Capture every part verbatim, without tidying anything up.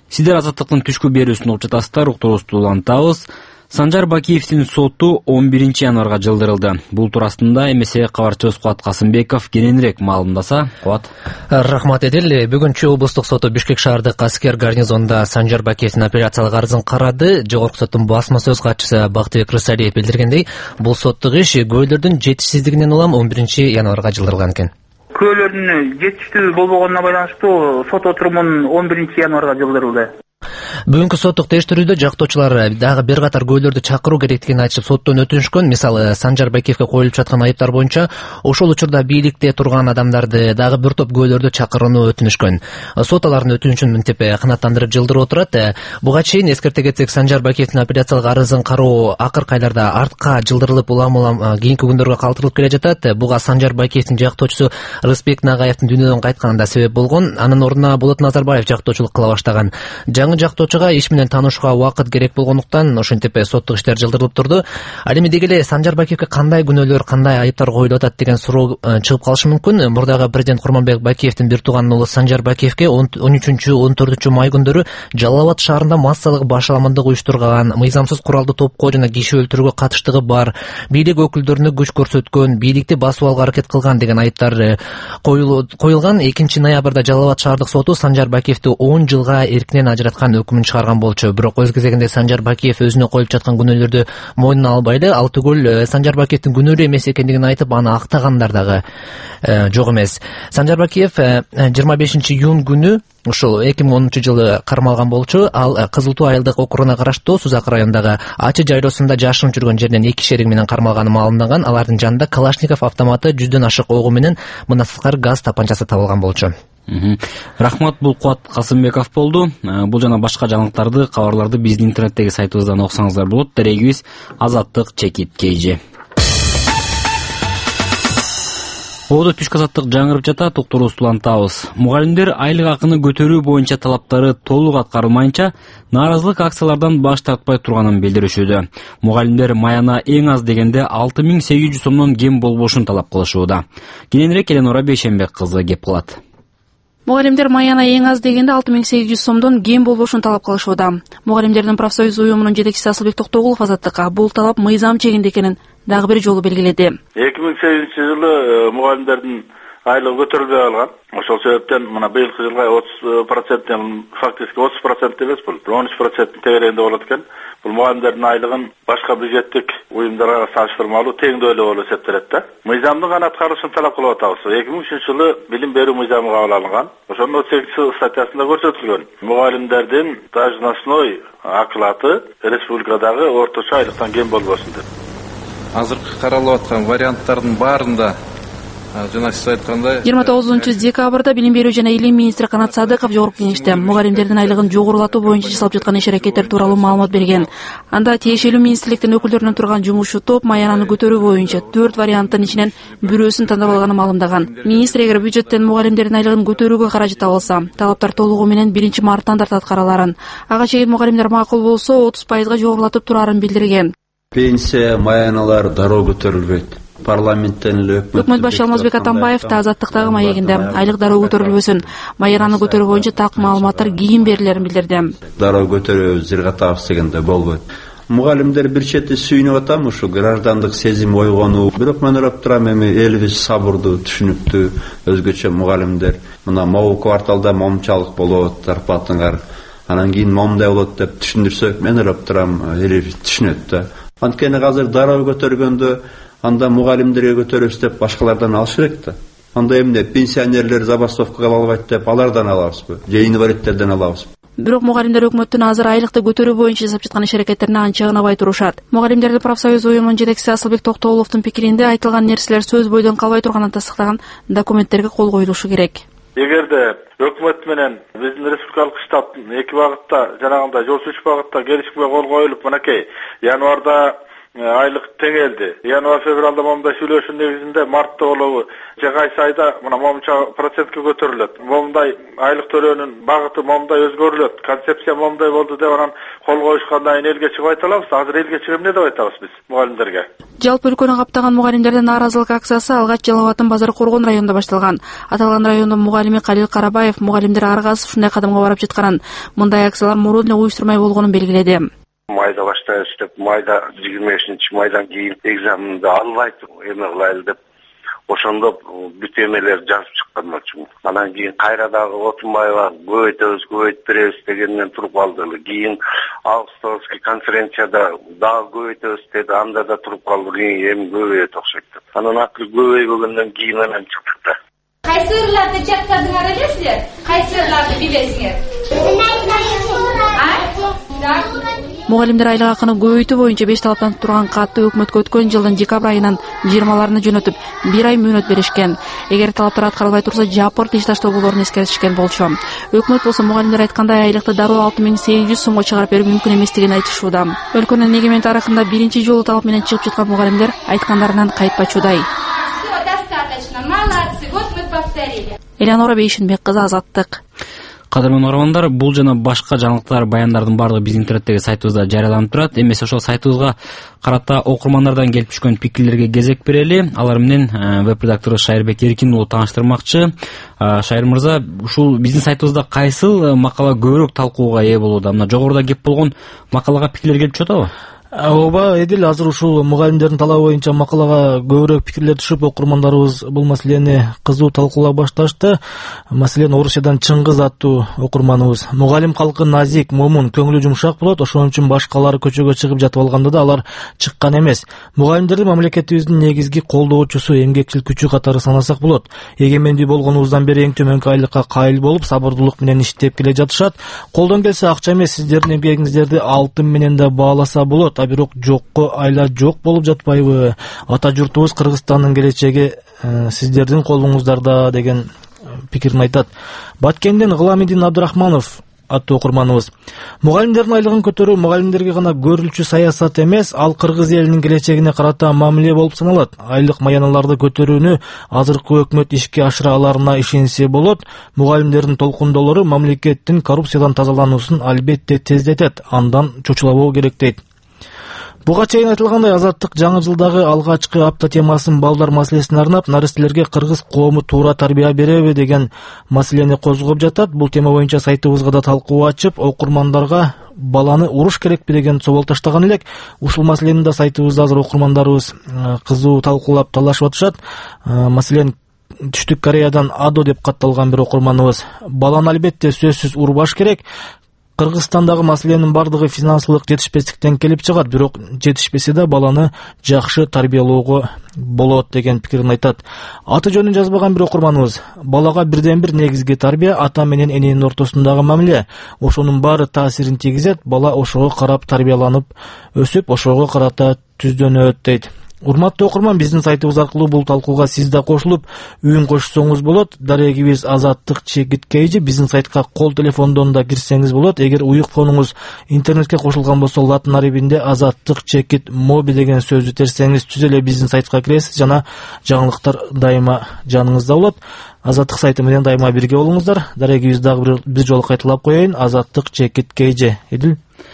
Сиздер Азаттыктын түшкү берүүсүн угуп жатасыздар, уктуруубузду улантабыз. Санжар Бакиевдин соту он биринчи январга жылдырылды. Бул туурасында эм эс э кабарчыбыз Кубат Касымбеков кененирээк маалымдаса. Кубат. Рахмат Эдил. Бүгүнчү облустук соту Бишкек шаардык аскер гарнизонунда Санжар Бакиевдин апелляциялык арызын карады. Жогорку соттун басма сөз катчысы Бактыбек Рысалиев билдиргендей, бул соттук иш күбөлөрдүн жетишсиздигинен улам он биринчи январга жылдырылган экен. Күбөлөрдүн жетиштүү болбогонуна байланыштуу сот отурумун он биринчи январга жылдырылды. Бүгүнкү соттук тештирүүдө жактоочулар дагы бир катар күбөлөрдү чакыруу керектигин айтышып соттон өтүнүшкөн. Мисалы, Санжар Бакиевге коюлуп жаткан айыптар боюнча ошол учурда бийликте турган адамдарды дагы бир топ күбөлөрдү чакырууну өтүнүшкөн. Сот алардын өтүнүчүн мынтип канааттандырып жылдырып отурат. Буга чейин эскерте кетсек, Санжар Бакиевдин апелляциялык арызын кароо акыркы айларда артка жылдырылып, улам-улам кийинки күндөргө калтырылып келе жатат. Буга Санжар Бакиевдин жактоочусу Рысбек Нагаевдин дүйнөдөн кайтканында себеп болгон. Анын ордуна Болот Назарбаев жактоочулук кыла баштаган. Жаңы жактоочуга иш менен таанышууга убакыт керек болгондуктан ошентип соттук иштер жылдырылып турду. Ал эми деги эле Санжар Бакиевге кандай күнөөлөр, кандай айыптар коюлуп атат деген суроо чыгып калышы мүмкүн. Мурдагы президент Курманбек Бакиевдин бир тууганын уулу Санжар Бакиевге он үчүнчү он төртүнчү май күндөрү Жалал Абад шаарында массалык башаламандык уюштурган, мыйзамсыз куралды топко жана киши өлтүрүүгө катыштыгы бар, бийлик өкүлдөрүнө күч көрсөткөн, бийликти басып алууга аракет кылган деген айыптар коюлган. экинчи ноябрда Жалал Абад шаардык соту Санжар Бакиевди он жылга эркинен ажыраткан өкүмүн чыгарган болчу. Бирок өз кезегинде Санжар Бакиев өзүнө коюлуп жаткан күнөөлөрдү мойнуна албай эле, ал түгүл Санжар Бакиевдин күнөөлүү эмес экендигин айтып, аны актагандар дагы жок эмес. Санжар Бакиев жыйырма бешинчи июнь күнү ушул эки миң онунчу жылы кармалган болчу. Ал Кызыл Туу айылдык округуна караштуу Сузак районундагы Ачы жайлоосунда жашынып жүргөн жеринен эки шерик менен кармалганы маалымданган. Алардын жанында Калашников автоматы, жүздөн ашык огу менен мындан сырткары газ тапанчасы табылган болчу. Рахмат, бул Кубат Касымбеков болду. Бул жана башка жаңылыктарды, кабарларды биздин интернеттеги сайтыбыздан окусаңыздар болот. Терегибиз азаттык чекит kg. Ободо түшкү азаттык жаңырып жатат, уктуруубузду улантабыз. Мугалимдер айлык акыны көтөрүү боюнча талаптары толук аткарылмайынча нааразылык акциялардан баш тартпай турганын билдиришүүдө. Мугалимдер маяна эң аз дегенде алты миң сегиз жүз сомдон кем болбошун талап кылышууда. Кененирээк Эленора Бейшенбек кызы кеп кылат. Мугалимдер маяна эң аз дегенде алты миң сегиз жүз сомдон кем болбошун талап кылышууда. Мугалимдердин профсоюз уюмунун жетекчиси Асылбек Токтогулов Азаттыкка бул талап мыйзам чегинде экенин дагы бир жолу белгиледи. эки миң сегизинчи жылы мугалимдердин айлыгы көтөрүлбөй калган. Ошол себептен мына быйылкы жылга отуз проценттен фактически отуз процент эмес, бул он үч проценттин тегерегинде болот экен. Бул мугалимдердин айлыгын башка бюджеттик уюмдарга салыштырмалуу теңдөө эле болуп эсептелет да. Мыйзамдын гана аткарылышын талап кылып атабыз. эки миң үчүнчү жылы билим берүү мыйзамы кабыл алынган. Ошондо сегизинчи статьясында көрсөтүлгөн. Мугалимдердин должностной оклады республикадагы орточо айлыктан кем болбосун деп. Азыркы каралып аткан варианттардын баарында жана сиз айткандай жыйырма тогузунчу декабрда билим берүү жана илим министри Канат Садыков жогорку кеңеште мугалимдердин айлыгын жогорулатуу боюнча жасалып жаткан иш-аракеттер тууралуу маалымат берген. Анда тиешелүү министрликтин өкүлдөрүнөн турган жумушчу топ маянаны көтөрүү боюнча төрт варианттын ичинен бирөөсүн тандап алганын маалымдаган. Министр эгер бюджеттен мугалимдердин айлыгын көтөрүүгө каражат табылса, талаптар толугу менен биринчи марттан тарта караларын, ага чейин мугалимдер макул болсо отуз пайызга жогорулатып турарын билдирген. Пенсия маяналар дароо көтөрүлбөйт. Парламенттен эле өкмөт башы Алмазбек Атамбаев да Азаттыктагы маегинде айлык дароо көтөрүлбөсүн, маянаны көтөрүү боюнча так маалыматтар кийин берилерин билдирди. Дароо көтөрүү зыргатабыз дегенде болбойт. Мугалимдер бир чети сүйүнүп атам, ушу граждандык сезим ойгонуу. Бирок мен ойлоп турам, эми элибиз сабырдуу, түшүнүктүү, өзгөчө мугалимдер. Мына могу кварталда момчалык болот, зарплатыңар, анан кийин момдай болот деп түшүндүрсөк, мен ойлоп турам, элибиз түшүнөт да. Анткени азыр дароо көтөргөндө анда мугалимдерге көтөрөбүз деп башкалардан алыш керек да. Анда эмне пенсионерлер забастовкага ала албайт деп алардан алабызбы? Же инвалидтерден алабызбы? Бирок мугалимдер өкмөттүн азыр айлыкты көтөрүү боюнча жасап жаткан иш-аракеттерине анча ынабай турушат. Мугалимдердин профсоюз уюмунун жетекчиси Асылбек Токтогуловдун пикиринде айтылган нерселер сөз бойдон калбай турганын тастыктаган документтерге кол коюлушу керек. Эгерде өкмөт менен биздин республикалык штабтын эки багытта жанагындай жол үч багытта келишимге кол коюлуп, мынакей январда айлык теңелди. Январь февралда момундай сүйлөшүү негизинде мартта болобу же кайсы айда мына момунча процентке көтөрүлөт. Момундай айлык төлөөнүн багыты момундай өзгөрүлөт. Концепция момундай болду деп анан кол коюшкандан кийин элге чыгып айта алабыз. Азыр элге чыгып эмне деп айтабыз биз мугалимдерге? Жалпы өлкөнү каптаган мугалимдердин нааразылык акциясы алгач Жалал Абадтын Базар Коргон районунда башталган. Аталган райондун мугалими Калил Карабаев мугалимдер аргасыз ушундай кадамга барып жатканын, мындай акциялар мурун эле уюштурмай болгонун белгиледи. Майда баштайбыз деп, майда жыйырма бешинчи майдан кийин экзаменди албайт эме кылайлы деп ошондо бүт эмелер жазып чыккан. Анан кийин кайра дагы Отунбаева көбөйтөбүз, көбөйтүп беребиз дегенден туруп калды. Кийин Августовский конференцияда дагы көбөйтөбүз деди, анда да туруп калды. Кийин эми көбөйөт окшойт деп. Анан акыры көбөйбөгөндөн кийин анан чыктык да. Кайсы ырларды жаттадыңар элесиңер? Кайсы ырларды билесиңер? Мугалимдер айлык акыны көбөйтүү боюнча беш талаптан турган катты өкмөткө өткөн жылдын декабрь айынан жыйырмаларына жөнөтүп, бир ай мөөнөт беришкен. Эгер талаптар аткарылбай турса, жапырт иш таштоо болоорун эскертишкен болчу. Өкмөт болсо мугалимдер айткандай айлыкты дароо алты миң сегиз жүз сомго чыгарып берүү мүмкүн эместигин айтышууда. Өлкөнүн эгемен тарыхында биринчи жолу талап менен чыгып жаткан мугалимдер айткандарынан кайтпачудай. Элеонора Бейшинбек кызы, Азаттык. Кадырман угармандар, бул жана башка жаңылыктар, баяндардын баардыгы биздин интернеттеги сайтыбызда жарыяланып турат. Эмесе ошол сайтыбызга карата окурмандардан келип түшкөн пикирлерге кезек берели. Алар менен веб-редактору Шайырбек Эркин уулу тааныштырмакчы. Шайыр мырза, ушул биздин сайтыбызда кайсыл макала көбүрөөк талкууга ээ болууда? Мына жогоруда кеп болгон макалага пикирлер келип түшөт атабы? Ооба, Эдил, азыр ушул мугалимдердин талабы боюнча макалага көбүрөөк пикирлер түшүп, окурмандарыбыз бул маселени кызуу талкуулай башташты. Маселен, Орусиядан Чыңгыз аттуу окурманыбыз: мугалим калкы назик, момун, көңүлү жумшак болот, ошон үчүн башкалары көчөгө чыгып жатып алганда да алар чыккан эмес. Мугалимдерди мамлекетибиздин негизги колдоочусу, эмгекчил күчү катары санасак болот. Эгемендүү болгонубуздан бери эң төмөнкү айлыкка кайыл болуп, сабырдуулук менен иштеп келе жатышат. Колдон келсе акча эмес, сиздердин эмгегиңиздерди алтын менен да бааласа болот. А бирок жокко айла жок болуп жатпайбы? Ата журтубуз Кыргызстандын келечеги сиздердин колуңуздарда деген пикирин айтат. Баткенден Гыламидин Абдырахманов аттуу окурманыбыз: мугалимдердин айлыгын көтөрүү мугалимдерге гана көрүлчү саясат эмес, ал кыргыз элинин келечегине карата мамиле болуп саналат. Айлык маяналарды көтөрүүнү азыркы өкмөт ишке ашыра аларына ишенсе болот. Мугалимдердин толкундоолору мамлекеттин коррупциядан тазалануусун албетте тездетет. Андан чочулабоо керек дейт. Буга чейин айтылгандай, Азаттык жаңы жылдагы алгачкы апта темасын балдар маселесине арнап, наристелерге кыргыз коому туура тарбия береби деген маселени козгоп жатат. Бул тема боюнча сайтыбызга да талкуу ачып, окурмандарга баланы уруш керекпи деген собол таштаган элек. Ушул маселени да сайтыбызда азыр окурмандарыбыз кызуу талкуулап талашып атышат. Маселен, Түштүк Кореядан Адо деп катталган бир окурманыбыз: баланы албетте сөзсүз урбаш керек. Кыргызстандагы маселенин бардыгы финансылык жетишпестиктен келип чыгат, бирок жетишпесе да баланы жакшы тарбиялоого болот деген пикирин айтат. Аты жөнүн жазбаган бир окурманыбыз: балага бирден бир негизги тарбия ата менен эненин ортосундагы мамиле. Ошонун баары таасирин тийгизет, бала ошого карап тарбияланып өсүп, ошого карата түздөнөт дейт. Урматтуу окурман, биздин сайтыбыз аркылуу бул талкууга сиз да кошулуп, үн кошсоңуз болот. Дарегибиз Азаттык чекит кейжи, биздин сайтка кол телефондон да кирсеңиз болот. Эгер уюк фонуңуз интернетке кошулган болсо, латын арабинде Азаттык чекит моби деген сөздү терсеңиз, түз эле биздин сайтка киресиз жана жаңылыктар дайыма жаныңызда болот. Азаттык сайты менен дайыма бирге болуңуздар. Дарегибиз дагы бир жолу кайталап коеюн: Азаттык чекит кейжи. Эдил.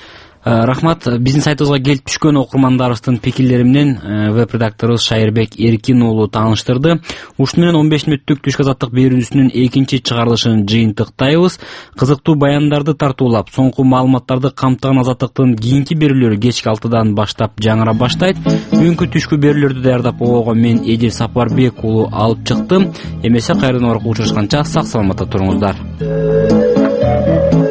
Рахмат. Биздин сайтыбызга келип түшкөн окурмандарыбыздын пикирлери менен веб-редакторубуз Шайырбек Эркин уулу тааныштырды. Ушуну менен он беш мүнөттүк Түшкү азаттык берүүсүнүн экинчи чыгарылышын жыйынтыктайбыз. Кызыктуу баяндарды тартуулап, соңку маалыматтарды камтыган Азаттыктын кийинки берүүлөрү кечки алтыдан баштап жаңыра баштайт. Бүгүнкү түшкү берүүлөрдү даярдап ого мен Эдил Сапарбек уулу алып чыктым. Эмесе кайрадан учурашканча сак саламатта туруңуздар.